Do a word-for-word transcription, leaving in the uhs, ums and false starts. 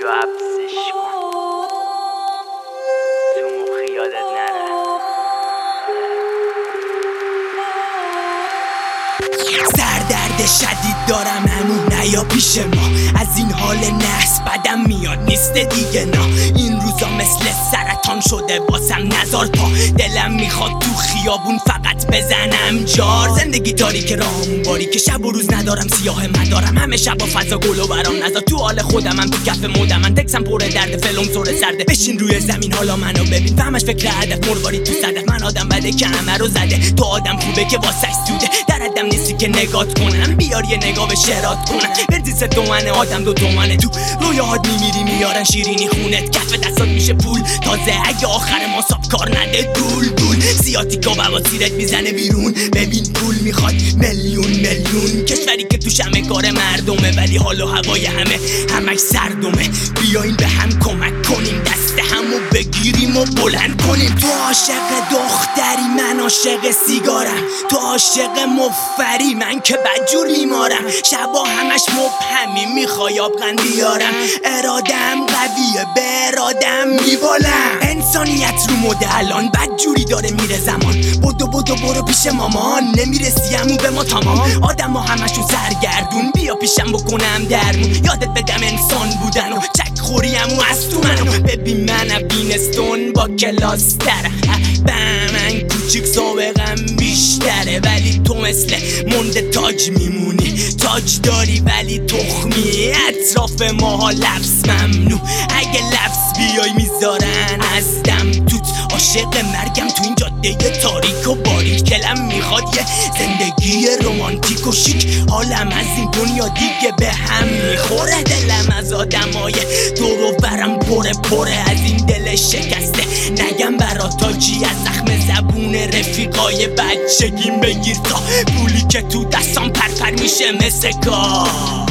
و حبسش کن تو مخی یادت نره. سردرد شدید دارم همون نیا پیش ما، از این حال نحس بدم میاد نیست دیگه نه. این روزا مثل سرطان شده واسم نزار پا، دلم میخواد تو خیابون فقط بزنم جار. زندگی تاریک راهمون باری که شب و روز ندارم سیاه مدارم، همه شب با فضا گل و برام نزار. تو حال خودمم تو کف مودم، من تکسم پر درد فلم سر سرده. بشین روی زمین حالا منو ببین، فهمش فکر هدف مرواری تو صدف. من آدم بده که همه رو زده، تو آدم خوبه که واسش سوده. در حدم نیستی که نگات کنم، بیار یه نگاه به شرات کنم. بردی سه تومنه آدم دو تومنه، تو رویاهات میمیری میارن شیرینی خونت، کف دستات میشه پول تازه اگه آخر ما ساب کار نده. دول دول سیاتیکا بواسیرت میزنه بیرون، ببین پول میخواد میلیون میلیون. کشوری که توش همه کار مردمه ولی حال و هوای همه همش سردمه. بیاین به هم کمک کنیم، دست همو بگیریم و بلند کنیم. تو عاشق دختری من عاشق سیگارم، تو عاشق مفری من که بدجور میمارم. شبا همش مبهمی میخوای آبغن بیارم، ارادم قویه به ارادم میبالم. انسانیت رو مده الان بدجوری داره میره زمان، بدو بدو برو پیش مامان نمیرسی همو به ما تمام. آدم ها همشون سرگردون، بیا پیشم بکنم درمون. یادت بدم انسان بودن و چک خوری همو از تو منو. ببین من بینستون با کلاس تره، به من کوچیک سابقم بیشتره ولی تو مثل منده تاج میمونی. تاج داری ولی تخمی، اطراف ماها لفظ ممنوع. اگه لفظ بیای میذارن از دم توت. عاشق مرگم تو این جاده تاریک و باریک، دلم میخواد یه زندگی رومانتیک و شیک. حالم از این دنیا دیگه به هم میخوره، دلم از آدمای دور و برم پره پره. از این دل شکسته نگم برا تاجی، از زخم زبون رفیقای بچگیم بگیر تا پولی که تو دستام پرپر میشه مثل کار.